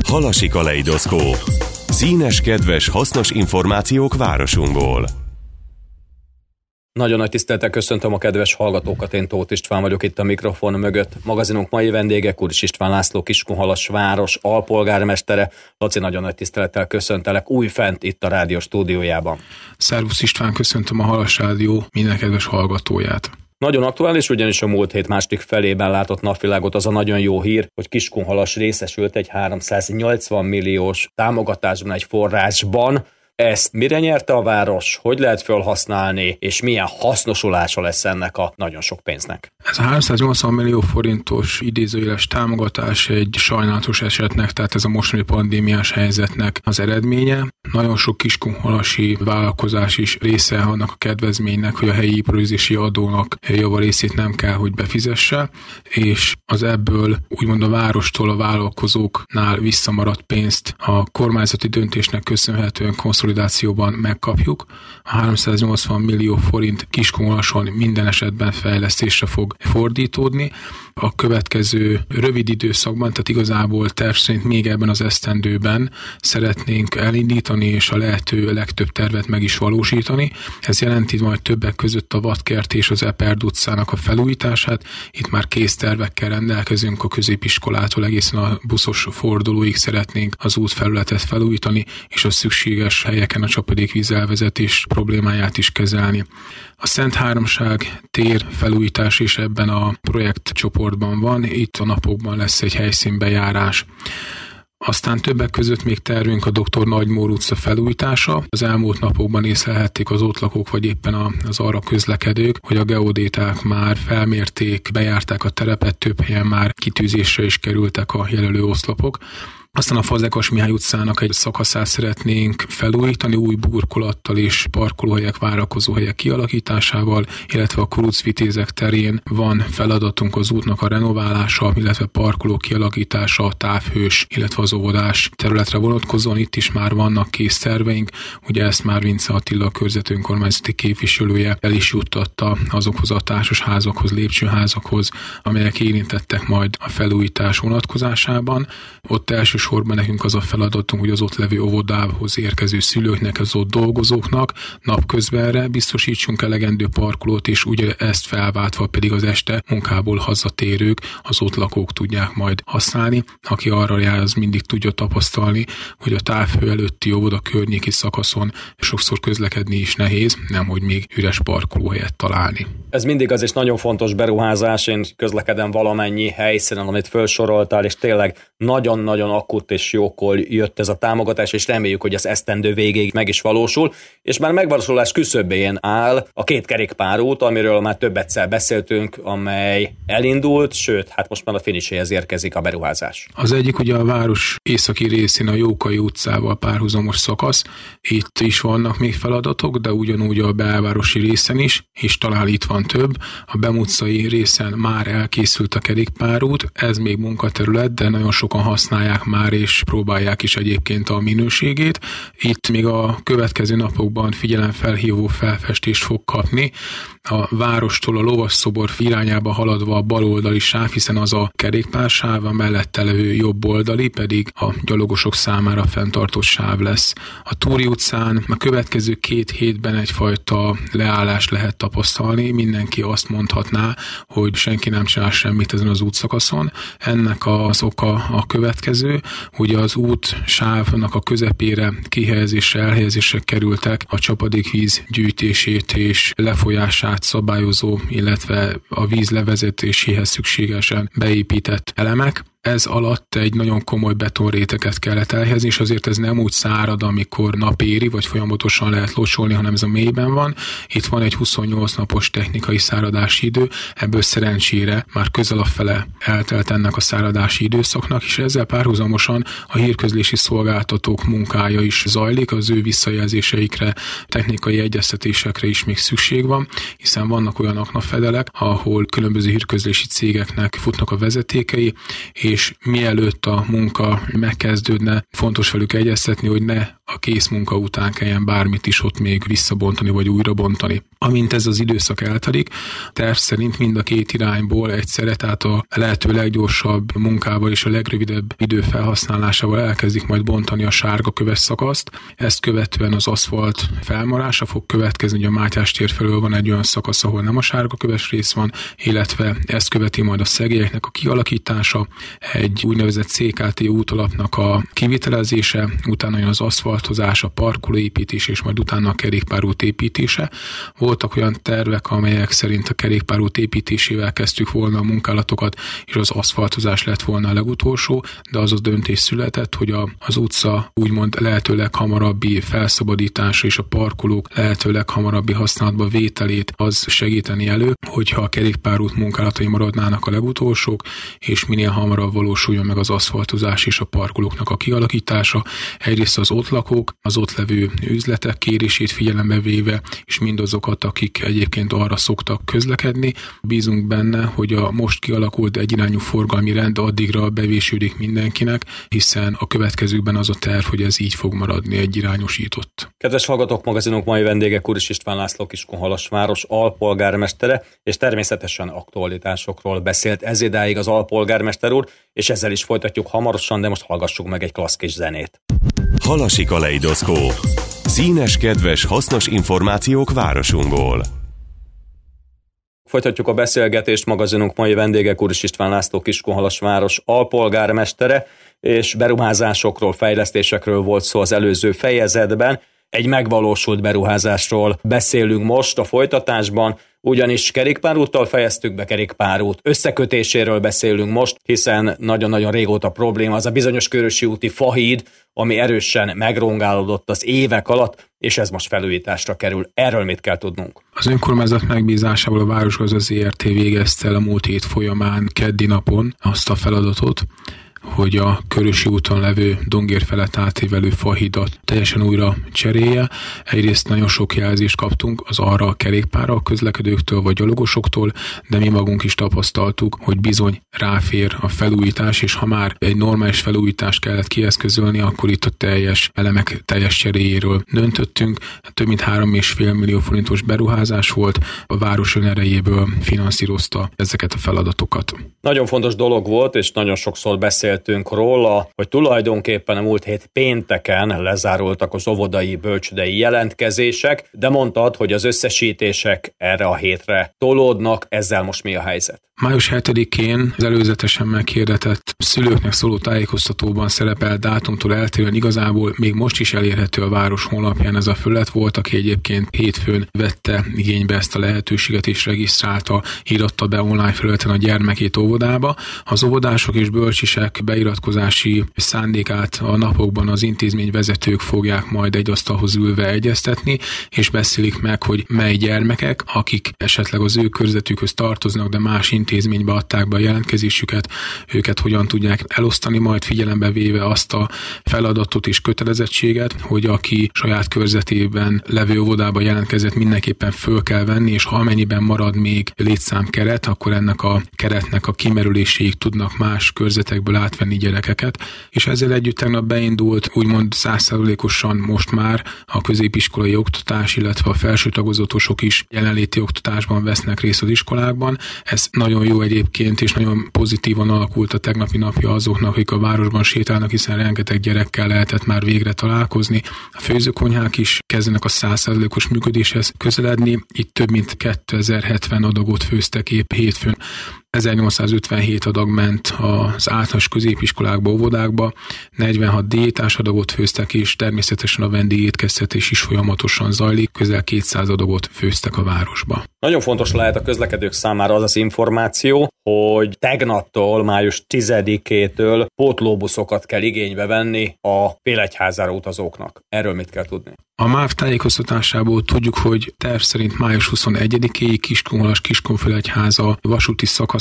Halasi kaleidoszkóp. Színes, kedves, hasznos információk városunkból. Nagyon nagy tisztelettel köszöntöm a kedves hallgatókat, én Tóth István vagyok itt a mikrofon mögött. Magazinunk mai vendége Kuris István László, Kiskunhalas város alpolgármestere. Laci, nagyon nagy tisztelettel köszöntelek újfent itt a rádió stúdiójában. Szervusz István, köszöntöm a Halas Rádió minden kedves hallgatóját. Nagyon aktuális, ugyanis a múlt hét második felében látott napvilágot az a nagyon jó hír, hogy Kiskunhalas részesült egy 380 milliós támogatásban, egy forrásban. Ezt mire nyerte a város, hogy lehet felhasználni, és milyen hasznosulása lesz ennek a nagyon sok pénznek? Ez a 380 millió forintos idézőjeles támogatás egy sajnálatos esetnek, tehát ez a mostani pandémiás helyzetnek az eredménye. Nagyon sok kiskunhalasi vállalkozás is része annak a kedvezménynek, hogy a helyi iparűzési adónak javarészét nem kell, hogy befizesse, és az ebből úgymond a várostól a vállalkozóknál visszamaradt pénzt a kormányzati döntésnek köszönhetően konszolidációban megkapjuk. A 380 millió forint Kiskunhalason minden esetben fejlesztésre fog fordítódni. A következő rövid időszakban, tehát igazából terv szerint még ebben az esztendőben szeretnénk elindítani és a lehető legtöbb tervet meg is valósítani. Ez jelenti majd többek között a Vadkert és az Eperd utcának a felújítását. Itt már kész tervekkel rendelkezünk, a középiskolától egészen a buszos fordulóig szeretnénk az útfelületet felújítani, és a szükséges helyeken a csapadékvíz elvezetés problémáját is kezelni. A Szent Háromság tér felújítás is ebben a projektcsoportban van, itt a napokban lesz egy helyszínbejárás. Aztán többek között még tervünk a Dr. Nagymór utca felújítása. Az elmúlt napokban észlelhették az ott lakók, vagy éppen az arra közlekedők, hogy a geodéták már felmérték, bejárták a terepet, több helyen már kitűzésre is kerültek a jelölő oszlopok. Aztán a Fazekas Mihály utcának egy szakaszát szeretnénk felújítani új burkolattal és parkolóhelyek, várakozóhelyek kialakításával, illetve a Kuruc-Vitézek terén van feladatunk az útnak a renoválása, illetve parkoló kialakítása a távhős, illetve az óvodás területre vonatkozóan. Itt is már vannak kész terveink, ugye ezt már Vince Attila, a körzető önkormányzati képviselője el is juttatta azokhoz a társasházakhoz, lépcsőházakhoz, amelyek érintettek majd a felújítás vonatkozásában. Ott elsősorban nekünk az a feladatunk, hogy az ott levő óvodához érkező szülőknek, az ott dolgozóknak napközbenre biztosítsunk elegendő parkolót, és ugye ezt felváltva pedig az este munkából hazatérők, az ott lakók tudják majd használni. Aki arra jár, az mindig tudja tapasztalni, hogy a távhő előtti óvoda környéki szakaszon sokszor közlekedni is nehéz, nemhogy még üres parkolóhelyet találni. Ez mindig az is nagyon fontos beruházás, én közlekedem valamennyi helyszínen, amit felsoroltál, és tényleg nagyon-nagyon akut és jókor jött ez a támogatás, és reméljük, hogy az esztendő végéig meg is valósul, és már megvalósulás küszöbén áll a két kerékpárút, amiről már többetszer beszéltünk, amely elindult, sőt, hát most már a finiséhez érkezik a beruházás. Az egyik ugye a város északi részén a Jókai utcával párhuzamos szakasz, itt is vannak még feladatok, de ugyanúgy a belvárosi részen is, és talán itt van több. A Bem utcai részen már elkészült a kerékpárút, ez még munkaterület, de nagyon sokan használják már, és próbálják is egyébként a minőségét. Itt még a következő napokban figyelemfelhívó felfestést fog kapni. A várostól a lovasszobor irányába haladva a baloldali sáv, hiszen az a kerékpársáv, a mellette levő jobb oldali pedig a gyalogosok számára fenntartott sáv lesz. A Túri utcán a következő 2 hétben egyfajta leállást lehet tapasztalni. Mindenki azt mondhatná, hogy senki nem csinál semmit ezen az útszakaszon. Ennek az oka a következő, hogy az út sávnak a közepére kihelyezésre, elhelyezésre kerültek a csapadékvíz gyűjtését és lefolyását szabályozó, illetve a víz levezetéséhez szükségesen beépített elemek. Ez alatt egy nagyon komoly betonréteget kellett elhelyezni, és azért ez nem úgy szárad, amikor napéri, vagy folyamatosan lehet locsolni, hanem ez a mélyben van. Itt van egy 28 napos technikai száradási idő, ebből szerencsére már közel a fele eltelt ennek a száradási időszaknak, és ezzel párhuzamosan a hírközlési szolgáltatók munkája is zajlik, az ő visszajelzéseikre, technikai egyeztetésekre is még szükség van, hiszen vannak olyan aknafedelek, ahol különböző hírközlési cégeknek futnak a vezetékei, és mielőtt a munka megkezdődne, fontos velük egyeztetni, hogy ne a készmunka után kelljen bármit is ott még visszabontani vagy újrabontani. Amint ez az időszak eltelik, terv szerint mind a két irányból egyszerre, tehát a lehető leggyorsabb munkával és a legrövidebb idő felhasználásával elkezdik majd bontani a sárgaköves szakaszt. Ezt követően az aszfalt felmarása fog következni, hogy a Mátyás tér felől van egy olyan szakasz, ahol nem a sárgaköves rész van, illetve ezt követi majd a szegélyeknek a kialakítása, egy úgynevezett CKT útalapnak a kivitelezése, utána jön az aszfaltozás, a parkolóépítés és majd utána a kerékpárút építése. Voltak olyan tervek, amelyek szerint a kerékpárút építésével kezdtük volna a munkálatokat, és az aszfaltozás lett volna a legutolsó, de az a döntés született, hogy az utca úgymond lehető leghamarabbi felszabadítása és a parkolók lehető leghamarabbi használatba vételét az segíteni elő, hogyha a kerékpárút munkálatai maradnának a legutolsók, és minél hamarabb valósuljon meg az aszfaltozás és a parkolóknak a kialakítása. Egyrészt az ott lakók, az ott levő üzletek kérését figyelembe véve, és mindazokat, akik egyébként arra szoktak közlekedni. Bízunk benne, hogy a most kialakult egyirányú forgalmi rend addigra bevésődik mindenkinek, hiszen a következőkben az a terv, hogy ez így fog maradni egyirányosított. Kedves hallgatók, magazinunk mai vendége Kuris István László, Kiskunhalasváros alpolgármestere, és természetesen aktualitásokról beszélt ezidáig az alpolgármester úr, és ezzel is folytatjuk hamarosan, de most hallgassuk meg egy klassz kis zenét. Halasi Kaleidoszkóp. Színes, kedves, hasznos információk városunkból. Folytatjuk a beszélgetést, magazinunk mai vendége Kuris István László, Kiskunhalasváros alpolgármestere, és beruházásokról, fejlesztésekről volt szó az előző fejezetben. Egy megvalósult beruházásról beszélünk most a folytatásban, ugyanis kerékpárúttal fejeztük be, kerékpárút összekötéséről beszélünk most, hiszen nagyon-nagyon régóta probléma az a bizonyos Körösi úti fahíd, ami erősen megrongálódott az évek alatt, és ez most felújításra kerül. Erről mit kell tudnunk? Az önkormányzat megbízásával a Városgazda ZRT végezte el a múlt hét folyamán keddi napon azt a feladatot, hogy a Körösi úton levő Dongér felett átívelő fahidat teljesen újra cserélje. Egyrészt nagyon sok jelzést kaptunk az arra a kerékpárral közlekedőktől vagy gyalogosoktól, de mi magunk is tapasztaltuk, hogy bizony ráfér a felújítás, és ha már egy normális felújítást kellett kieszközölni, akkor itt a teljes elemek teljes cseréjéről döntöttünk. Több mint 3,5 millió forintos beruházás volt, a város önerejéből finanszírozta ezeket a feladatokat. Nagyon fontos dolog volt, és nagyon sokszor beszéltünk róla, hogy tulajdonképpen a múlt hét pénteken lezárultak az óvodai, bölcsődei jelentkezések, de mondtad, hogy az összesítések erre a hétre tolódnak, ezzel most mi a helyzet? Május 7-én az előzetesen meghirdetett szülőknek szóló tájékoztatóban szerepel dátumtól eltérően igazából még most is elérhető a város honlapján ez a felület. Volt, aki egyébként hétfőn vette igénybe ezt a lehetőséget és regisztrálta, íratta be online felületen a gyermekét óvodába. Az óvodások és bölcsisek beiratkozási szándékát a napokban az intézmény vezetők fogják majd egy asztalhoz ülve egyeztetni, és beszélik meg, hogy mely gyermekek, akik esetleg az ő körzetükhöz tartoznak, de más intézménybe adták be a jelentkezésüket, őket hogyan tudják elosztani, majd figyelembe véve azt a feladatot és kötelezettséget, hogy aki saját körzetében levő óvodába jelentkezett, mindenképpen föl kell venni, és ha amennyiben marad még létszámkeret, akkor ennek a keretnek a kimerüléséig tudnak más körzetekből átvenni gyerekeket, és ezzel együtt tegnap beindult úgymond 100%-osan most már a középiskolai oktatás, illetve a felső tagozatosok is jelenléti oktatásban vesznek részt az iskolákban. Ez nagyon jó egyébként, és nagyon pozitívan alakult a tegnapi napja azoknak, akik a városban sétálnak, hiszen rengeteg gyerekkel lehetett már végre találkozni. A főzőkonyhák is kezdenek a 100%-os működéshez közeledni. Itt több mint 2070 adagot főztek épp hétfőn. 1857 adag ment az általános középiskolákba, óvodákba, 46 diétás adagot főztek, és természetesen a vendégétkeztetés is folyamatosan zajlik, közel 200 adagot főztek a városba. Nagyon fontos lehet a közlekedők számára az az információ, hogy tegnaptól, május 10-től pótlóbuszokat kell igénybe venni a Félegyházára utazóknak. Erről mit kell tudni? A MÁV tájékoztatásából tudjuk, hogy terv szerint május 21-éig Kiskunhalas-Kiskunfélegyháza vasúti szakasz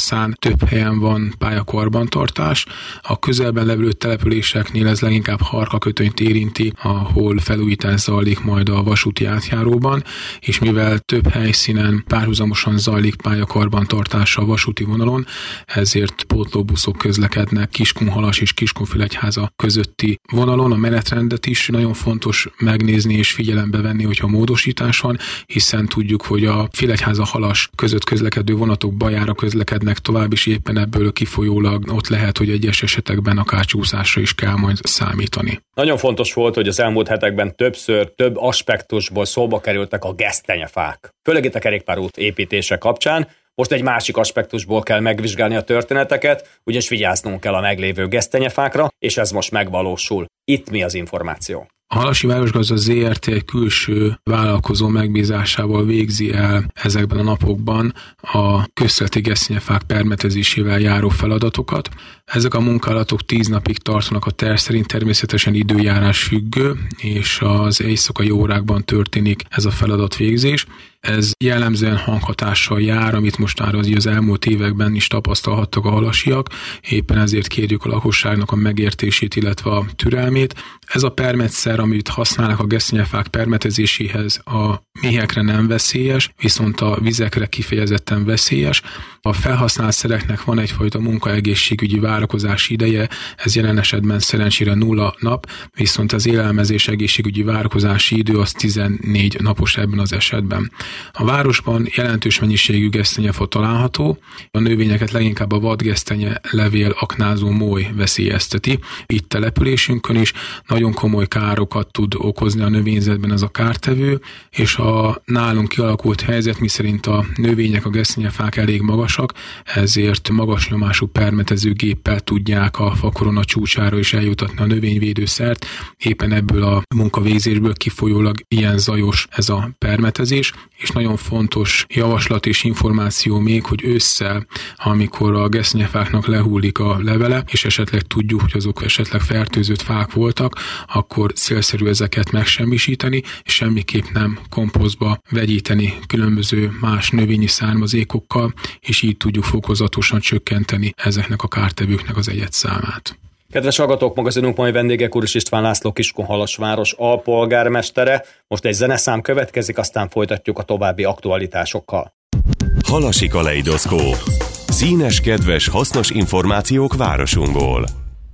szakaszán több helyen van pályakarbantartás. A közelben levő településeknél ez leginkább Harkakötönyt érinti, ahol felújítás zajlik majd a vasúti átjáróban, és mivel több helyszínen párhuzamosan zajlik pályakarbantartása a vasúti vonalon, ezért pótlóbuszok közlekednek Kiskunhalas és Kiskunfélegyháza közötti vonalon. A menetrendet is nagyon fontos megnézni és figyelembe venni, hogyha módosítás van, hiszen tudjuk, hogy a Félegyháza-Halas között közlekedő vonatok Bajára közlekednek tovább, és éppen ebből kifolyólag ott lehet, hogy egyes esetekben akár csúszásra is kell majd számítani. Nagyon fontos volt, hogy az elmúlt hetekben több aspektusból szóba kerültek a gesztenyefák. Főleg itt a kerékpárút építése kapcsán. Most egy másik aspektusból kell megvizsgálni a történeteket, ugyanis vigyáznunk kell a meglévő gesztenyefákra, és ez most megvalósul. Itt mi az információ? A Halasi Városgazda ZRT egy külső vállalkozó megbízásával végzi el ezekben a napokban a közterületi gesztenyefák permetezésével járó feladatokat. Ezek a munkálatok 10 napig tartanak a terv szerint, természetesen időjárás függő, és az éjszakai órákban történik ez a feladatvégzés. Ez jellemzően hanghatással jár, amit most már az elmúlt években is tapasztalhattak a halasiak, éppen ezért kérjük a lakosságnak a megértését, illetve a türelmét. Ez a permetszer, amit használnak a gesztenyefák permetezéséhez, a méhekre nem veszélyes, viszont a vizekre kifejezetten veszélyes. A felhasznált szereknek van egyfajta munkaegészségügyi várakozási ideje, ez jelen esetben szerencsére 0 nap, viszont az élelmezés egészségügyi várakozási idő az 14 napos ebben az esetben. A városban jelentős mennyiségű gesztenyefa található, a növényeket leginkább a vadgesztenye levél aknázó moly veszélyezteti. Itt településünkön is nagyon komoly károkat tud okozni a növényzetben ez a kártevő, és a nálunk kialakult helyzet, miszerint a növények, a gesztenyefák elég magasak, ezért magas nyomású permetezőgéppel tudják a fakorona csúcsára is eljutatni a növényvédőszert. Éppen ebből a munkavégzésből kifolyólag ilyen zajos ez a permetezés, és nagyon fontos javaslat és információ még, hogy ősszel, amikor a gesztenyefáknak lehullik a levele, és esetleg tudjuk, hogy azok esetleg fertőzött fák voltak, akkor célszerű ezeket megsemmisíteni, és semmiképp nem komposztba vegyíteni különböző más növényi származékokkal, és így tudjuk fokozatosan csökkenteni ezeknek a kártevőknek az egyedszámát. Kedves hallgatók, magazinunk mai vendége Kuris István László, Kiskunhalas város alpolgármestere. Most egy zeneszám következik, aztán folytatjuk a további aktualitásokkal. Halasi kaleidoszkóp. Színes, kedves, hasznos információk városunkból.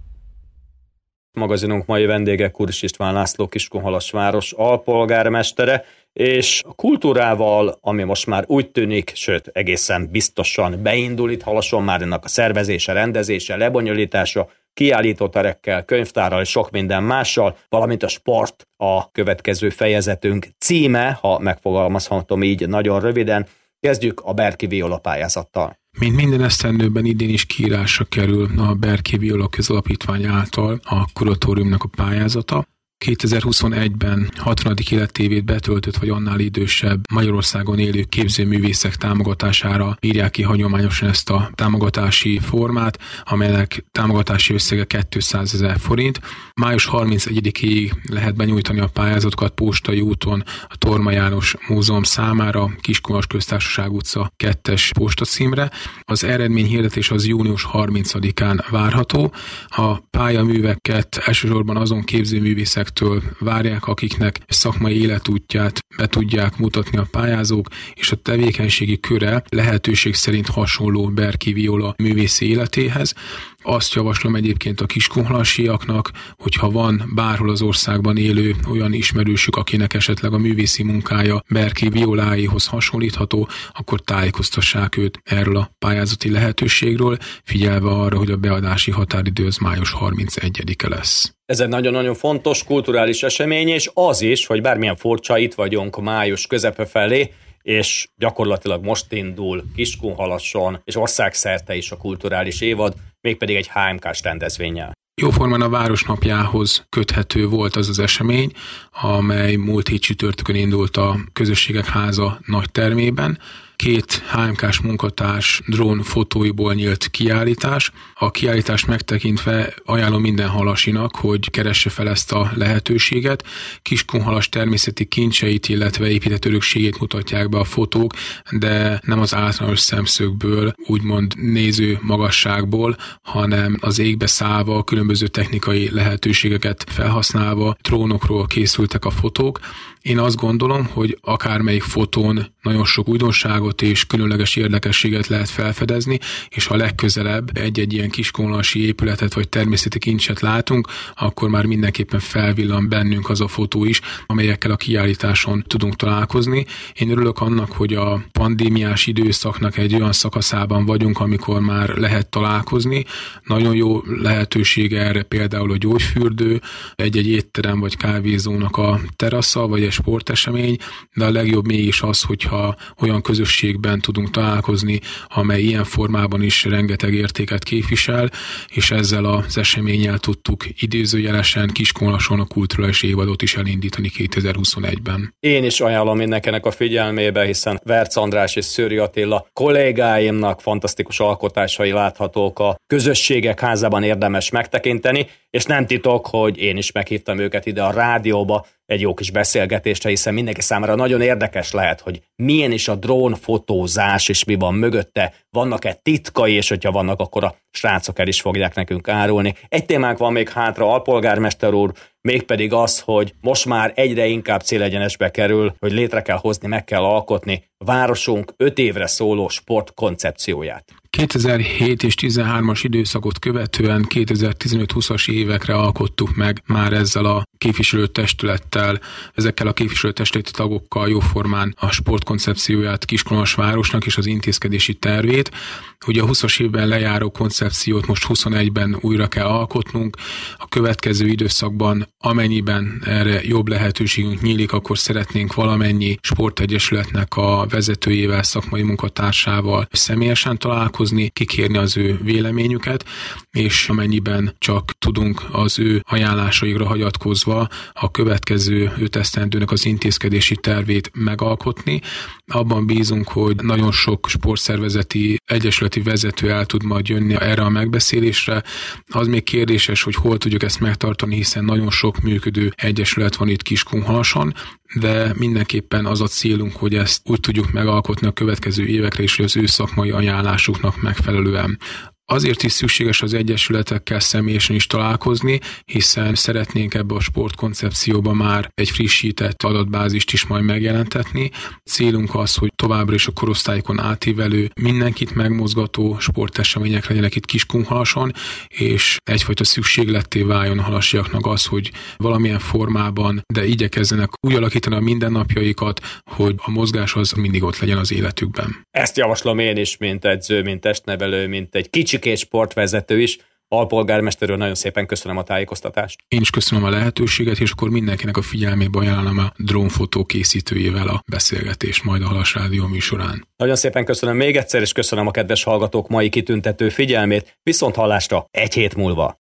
Magazinunk mai vendége Kuris István László, Kiskunhalas város alpolgármestere, és a kultúrával, ami most már úgy tűnik, sőt egészen biztosan beindul itt Halason, már ennek a szervezése, rendezése, lebonyolítása, kiállítóterekkel, könyvtárral és sok minden mással, valamint a sport a következő fejezetünk címe, ha megfogalmazhatom így nagyon röviden. Kezdjük a Berki Viola pályázattal. Mint minden esztendőben idén is kiírásra kerül a Berki Viola Közalapítvány által a kuratóriumnak a pályázata. 2021-ben 60. életévét betöltött vagy annál idősebb Magyarországon élő képzőművészek támogatására írják ki hagyományosan ezt a támogatási formát, amelynek támogatási összege 200 000 forint. Május 31-ig lehet benyújtani a pályázatokat Postai úton a Torma János Múzeum számára, Kiskunhalas Köztársaság utca 2-es postacímre. Az eredményhirdetés az június 30-án várható. A pályaműveket elsősorban azon képzőművészek várják, akiknek szakmai életútját be tudják mutatni a pályázók, és a tevékenységi köre lehetőség szerint hasonló Berki Viola művészi életéhez. Azt javaslom egyébként a kiskunhalasiaknak, hogyha van bárhol az országban élő olyan ismerősük, akinek esetleg a művészi munkája Berki Violáéhoz hasonlítható, akkor tájékoztassák őt erről a pályázati lehetőségről, figyelve arra, hogy a beadási határidő az május 31-e lesz. Ez egy nagyon-nagyon fontos kulturális esemény, és az is, hogy bármilyen furcsa, itt vagyunk május közepe felé, és gyakorlatilag most indul Kiskunhalason, és országszerte is a kulturális évad, mégpedig egy HMK-s rendezvénnyel. Jóformán a Városnapjához köthető volt az az esemény, amely múlt hét csütörtökön indult a Közösségek Háza nagy termében. 2 HMK-s munkatárs drón fotóiból nyílt kiállítás. A kiállítást megtekintve ajánlom minden halasinak, hogy keresse fel ezt a lehetőséget. Kiskunhalas természeti kincseit, illetve épített örökségét mutatják be a fotók, de nem az általános szemszögből, úgymond néző magasságból, hanem az égbe szállva, különböző technikai lehetőségeket felhasználva drónokról készültek a fotók. Én azt gondolom, hogy akármelyik fotón nagyon sok újdonságot és különleges érdekességet lehet felfedezni, és ha legközelebb egy-egy ilyen kiskunhalasi épületet vagy természeti kincset látunk, akkor már mindenképpen felvillan bennünk az a fotó is, amelyekkel a kiállításon tudunk találkozni. Én örülök annak, hogy a pandémiás időszaknak egy olyan szakaszában vagyunk, amikor már lehet találkozni. Nagyon jó lehetőség erre például a gyógyfürdő, egy-egy étterem vagy kávézónak a terasza, vagy egy sportesemény, de a legjobb mégis az, hogyha olyan közösségben tudunk találkozni, amely ilyen formában is rengeteg értéket képvisel, és ezzel az eseménnyel tudtuk idézőjelesen Kiskunhalason a kulturális évadot is elindítani 2021-ben. Én is ajánlom mindenkinek a figyelmébe, hiszen Verc András és Szőri Attila kollégáimnak fantasztikus alkotásai láthatók a Közösségek Házában, érdemes megtekinteni, és nem titok, hogy én is meghívtam őket ide a rádióba egy jó kis beszélgetésre, hiszen mindenki számára nagyon érdekes lehet, hogy milyen is a drónfotózás, és mi van mögötte, vannak-e titkai, és hogyha vannak, akkor a srácok el is fogják nekünk árulni. Egy témánk van még hátra, alpolgármester úr, mégpedig az, hogy most már egyre inkább célegyenesbe kerül, hogy létre kell hozni, meg kell alkotni városunk 5 évre szóló sportkoncepcióját. 2007 és 13-as időszakot követően 2015-20-as évekre alkottuk meg már ezzel a képviselőtestülettel, ezekkel a képviselőtestületi tagokkal jóformán a sportkoncepcióját Kiskunhalasvárosnak és az intézkedési tervét. Ugye a 20-as évben lejáró koncepciót most 21-ben újra kell alkotnunk. A következő időszakban, amennyiben erre jobb lehetőségünk nyílik, akkor szeretnénk valamennyi sportegyesületnek a vezetőjével, szakmai munkatársával személyesen találkozni, kikérni az ő véleményüket, és amennyiben csak tudunk az ő ajánlásaikra hagyatkozva a következő 5 esztendőnek az intézkedési tervét megalkotni. Abban bízunk, hogy nagyon sok sportszervezeti egyesületi vezető el tud majd jönni erre a megbeszélésre. Az még kérdéses, hogy hol tudjuk ezt megtartani, hiszen nagyon sok működő egyesület van itt Kiskunhalason, de mindenképpen az a célunk, hogy ezt úgy tudjuk megalkotni a következő évekre is, hogy az ő szakmai ajánlásuknak megfelelően. Azért is szükséges az egyesületekkel személyesen is találkozni, hiszen szeretnénk ebbe a sportkoncepcióba már egy frissített adatbázist is majd megjelentetni. Célunk az, hogy továbbra is a korosztályokon átívelő, mindenkit megmozgató sportesemények legyenek itt Kiskunhalason, és egyfajta szükségletté váljon a halasiaknak az, hogy valamilyen formában, de igyekezzenek úgy alakítani a mindennapjaikat, hogy a mozgás az mindig ott legyen az életükben. Ezt javaslom én is, mint edző, mint testnevelő, mint egy kicsikét sportvezető is. Alpolgármester úr, nagyon szépen köszönöm a tájékoztatást. Én is köszönöm a lehetőséget, és akkor mindenkinek a figyelmébe ajánlom a drónfotó készítőjével a beszélgetést majd a Halas Rádió műsorán. Nagyon szépen köszönöm még egyszer, és köszönöm a kedves hallgatók mai kitüntető figyelmét. Viszont hallásra egy hét múlva.